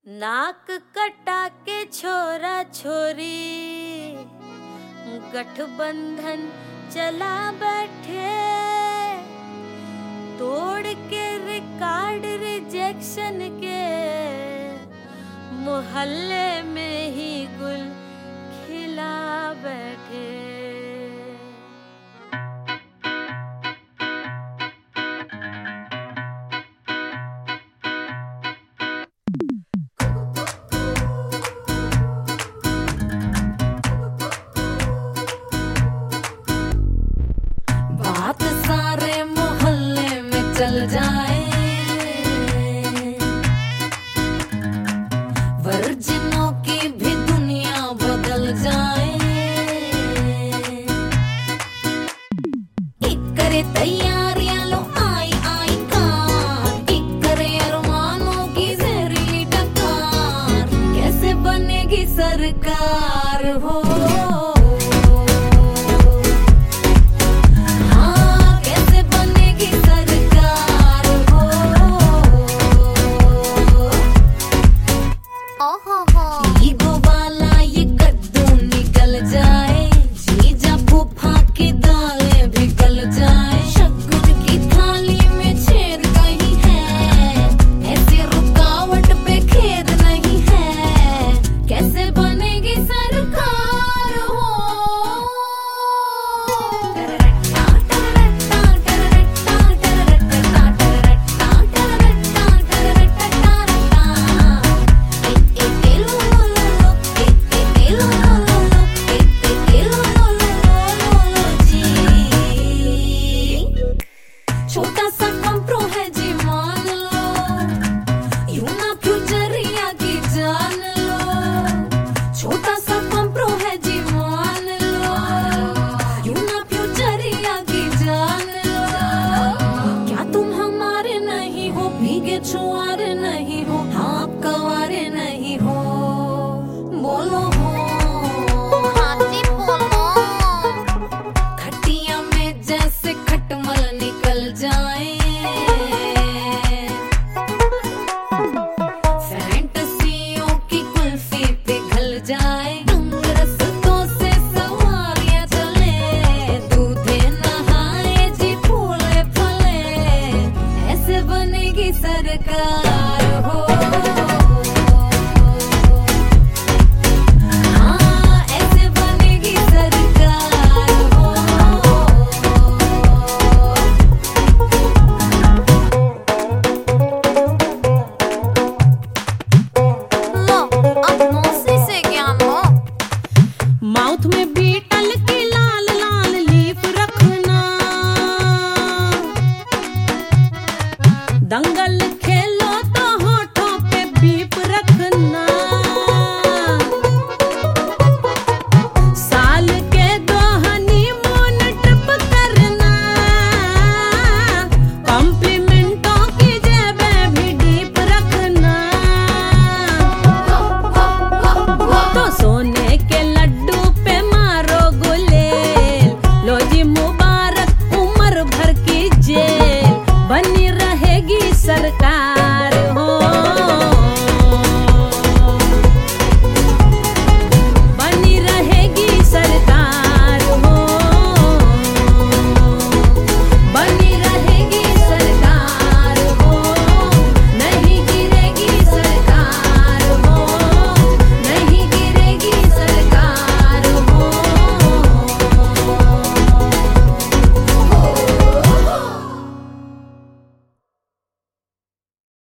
नाक कटा के छोरा छोरी गठबंधन चला बैठे, तोड़ के रिकॉर्ड रिजेक्शन के मोहल्ले में ही गुल खिला बैठे। बात सारे मोहल्ले में चल जाए, वर्जिनों की भी दुनिया बदल जाए। एक करे तैयारियां लो आई आई कार, एक करे अरमानों की जहरीली टक्कर, कैसे बनेगी सरकार हो।